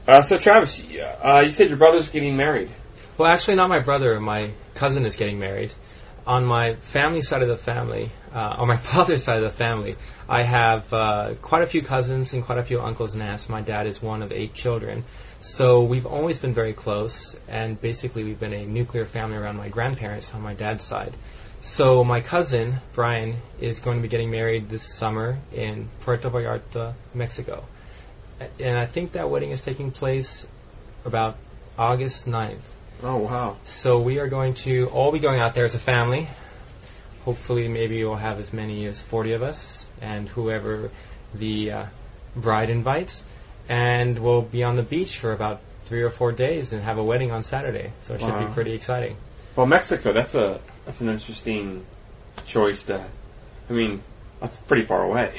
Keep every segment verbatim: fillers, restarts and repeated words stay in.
Uh, so, Travis, uh, you said your brother's getting married. Well, actually, not my brother. My cousin is getting married. On my family side of the family, uh, on my father's side of the family, I have uh, quite a few cousins and quite a few uncles and aunts. My dad is one of eight children. So we've always been very close, and basically we've been a nuclear family around my grandparents on my dad's side. So my cousin, Brian, is going to be getting married this summer in Puerto Vallarta, Mexico. And I think that wedding is taking place about August ninth. Oh, wow. So we are going to all be going out there as a family. Hopefully maybe we'll have as many as forty of us, and whoever the uh, bride invites. And we'll be on the beach for about three or four days and have a wedding on Saturday. So it should Wow. be pretty exciting. Well, Mexico, that's a that's an interesting choice to... I mean, that's pretty far away.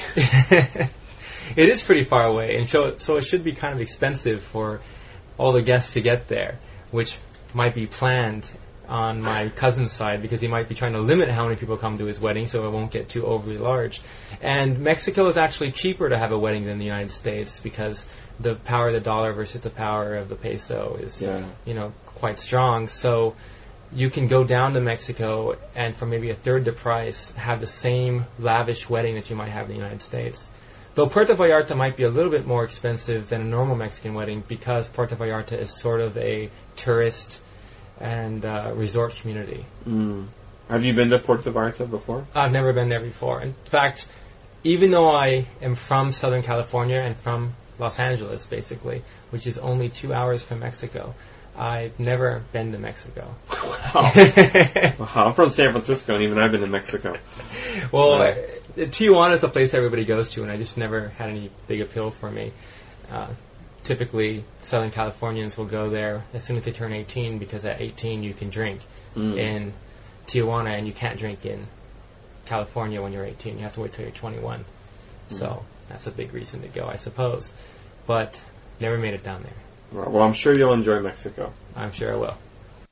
It is pretty far away, and so, so it should be kind of expensive for all the guests to get there, which might be planned on my cousin's side because he might be trying to limit how many people come to his wedding so it won't get too overly large. And Mexico is actually cheaper to have a wedding than the United States because the power of the dollar versus the power of the peso is, Yeah. you know, quite strong. So you can go down to Mexico and for maybe a third the price have the same lavish wedding that you might have in the United States. Though Puerto Vallarta might be a little bit more expensive than a normal Mexican wedding because Puerto Vallarta is sort of a tourist and uh, resort community. Mm. Have you been to Puerto Vallarta before? I've never been there before. In fact, even though I am from Southern California and from Los Angeles, basically, which is only two hours from Mexico, I've never been to Mexico. Wow. Wow. I'm from San Francisco, and even I've been to Mexico. Well, Right. uh, Tijuana is a place everybody goes to, and I just never had any big appeal for me. Uh, typically, Southern Californians will go there as soon as they turn eighteen, because at eighteen you can drink Mm. in Tijuana, and you can't drink in California when you're eighteen. You have to wait till you're twenty-one. Mm. So that's a big reason to go, I suppose. But never made it down there. Well, I'm sure you'll enjoy Mexico. I'm sure I will.